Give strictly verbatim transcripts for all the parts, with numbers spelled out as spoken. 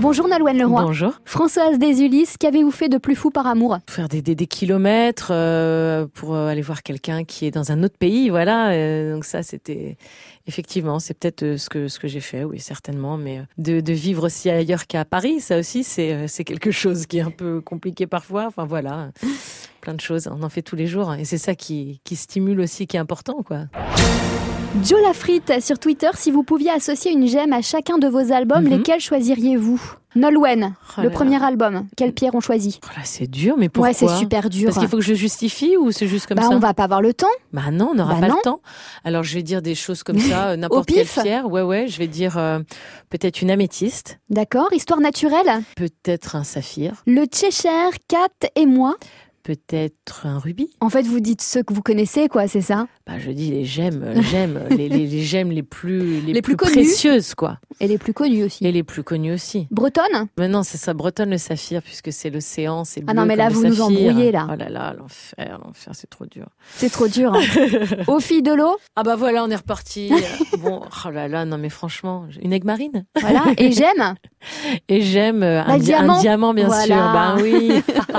Bonjour Nolwenn Leroy. Bonjour. Françoise Desulis, qu'avez-vous fait de plus fou par amour? Faire des, des, des kilomètres euh, pour aller voir quelqu'un qui est dans un autre pays, voilà. Euh, donc ça, c'était effectivement, c'est peut-être ce que ce que j'ai fait, oui, certainement. Mais de, de vivre aussi ailleurs qu'à Paris, ça aussi, c'est c'est quelque chose qui est un peu compliqué parfois. Enfin voilà, plein de choses. On en fait tous les jours, et c'est ça qui qui stimule aussi, qui est important, quoi. Joe Lafrite sur Twitter, si vous pouviez associer une gemme à chacun de vos albums, mm-hmm. lesquels choisiriez-vous? Nolwenn, oh le premier là. album, quelle pierre on choisit? Oh là, c'est dur, mais pourquoi? Ouais, c'est super dur. Parce qu'il faut que je justifie ou c'est juste comme bah, ça? On va pas avoir le temps. Bah non, on n'aura bah pas non. le temps. Alors je vais dire des choses comme ça, n'importe quelle pierre. Ouais, ouais, je vais dire euh, peut-être une améthyste. D'accord, histoire naturelle. Peut-être un saphir. Le Cheshire Cat et moi. Peut-être un rubis. En fait, vous dites ceux que vous connaissez, quoi, c'est ça? Bah, je dis les gemmes, gemmes, les, les, les gemmes les plus, les, les plus, plus précieuses, quoi. Et les plus connues aussi. Et les plus connues aussi. Bretonne? Mais non, c'est ça, bretonne le saphir, puisque c'est l'océan, c'est bleu. Ah non, mais là, comme vous le nous saphir. embrouillez, là. Oh là là, l'enfer, l'enfer, c'est trop dur. C'est trop dur. Hein. Aux filles de l'eau? Ah bah voilà, on est reparti. Bon, oh là là, non mais franchement, une aigue marine. Voilà, et j'aime. Et j'aime bah, un, diamant. un diamant, bien voilà. sûr. Bah oui.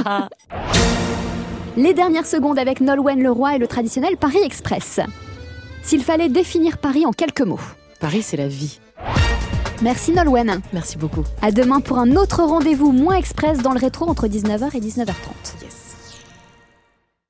Les dernières secondes avec Nolwenn Leroy et le traditionnel Paris Express. S'il fallait définir Paris en quelques mots. Paris, c'est la vie. Merci Nolwenn. Merci beaucoup. À demain pour un autre rendez-vous moins express dans le rétro entre dix-neuf heures et dix-neuf heures trente.